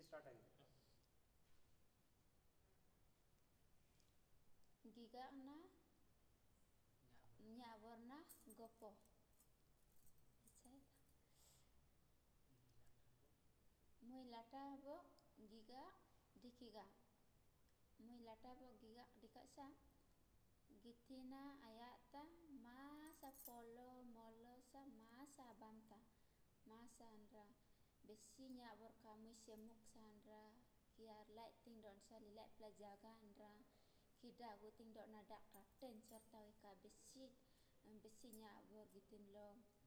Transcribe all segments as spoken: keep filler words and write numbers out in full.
ಸ್ಟಾರ್ಟ್ ಆಗಿದೆ. Giga na nyabor na gopo. Muy lata bo giga dikiga. Muy lata bo giga dikasa. Gitina ayata masa polo molo sa masa bamta. Masa andra besi nyabor kamu semuk sandra kiar lai ting don sa li lai plajaga andra kida go ting don nadak raten serta ka besi besi nyabor gitin lo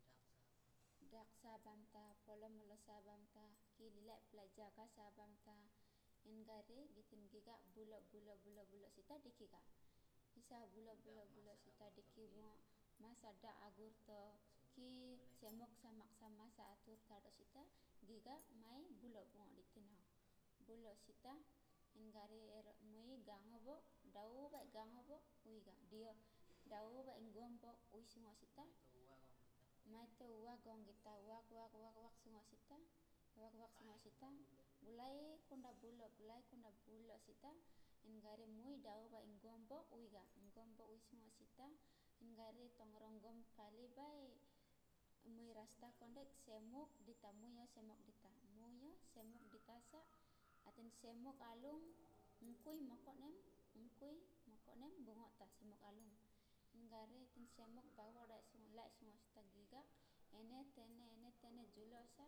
dak sabamta polo molo sabamta ki li lai plajaga sabamta engare gitin giga bulo bulo bulo bulo sita dikiga isa bulo bulo bulo sita dikibu masa da agur to ki semok samak sama sa atur tado sita giga mai bulo bungo ditina bulo sita engare er mui gangobo dau ba gangobo uiga dio dau ba ingombo ui sungo sita mai to wa gong kita wak wak wak wak sungo sita wak wak sungo sita bulai kunda bulo bulai kunda bulo sita engare mui dau ba ingombo uiga ingombo ui sungo sita engare tongrongom pali bai mui rasta kondek semuk dita muyo semuk dita muyo semuk dita sa aten semuk alung ngkui mokonem ngkui mokonem bungota semuk alung engare tin semuk bawa dai sungo lai sungo sita giga ene tene ene tene julo sa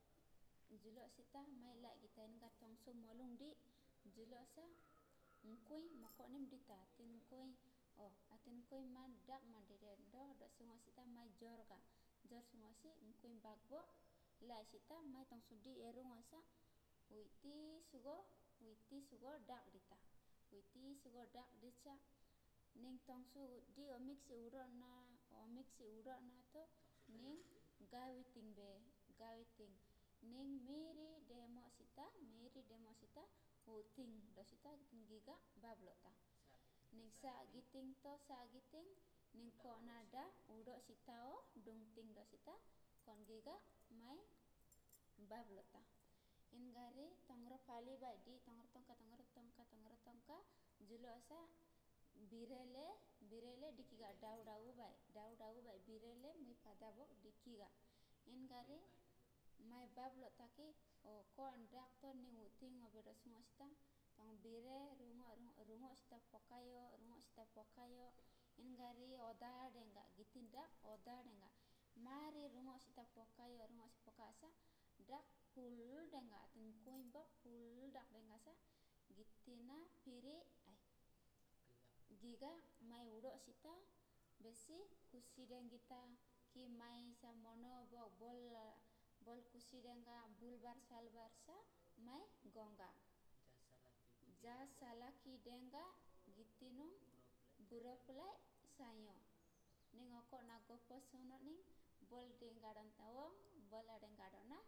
julo sita mai lai kita enga tongso molung di julo sa ngkui mokonem dita tin ngkui oh aten koi man dak man dede do do sungo sita mai jorga jor sungo si ngkui bagbo lai sita mai tong sudi erungo sa uiti sugo uiti sugo dak dita uiti sugo dak dicha ning tong su di omik si uro na omik si uro na to ning gawiting be gawiting ning miri demo sita miri demo sita uting do sita giga bablota ning sa giting to sa giting ning ko nada uro sita o dung ting do sita kon giga mai bablota engare tongro pali bai di tongro tongka tongro tongka tongro tongka julo sa birele birele dikiga dau dau bai dau dau bai birele mui padabo dikiga engare mai bablo taki o ko andak to ning uting obedo sungo sita tong bire rungo rungo sita pokayo rungo sita pokayo engari oda denga gitindak oda denga mari rungo sita pokayo rungo sita pokasa dak pul denga tin kuimbo pul dak denga sa gitina piri ai giga mai uro sita besi kusi deng kita ki mai sa mono bo bol bol kusi denga bulbar salbar sa mai gongga jasa laki denga gitinung buro pulai sayo ning oko na gopo sono ning bol denga don tawong bol denga dona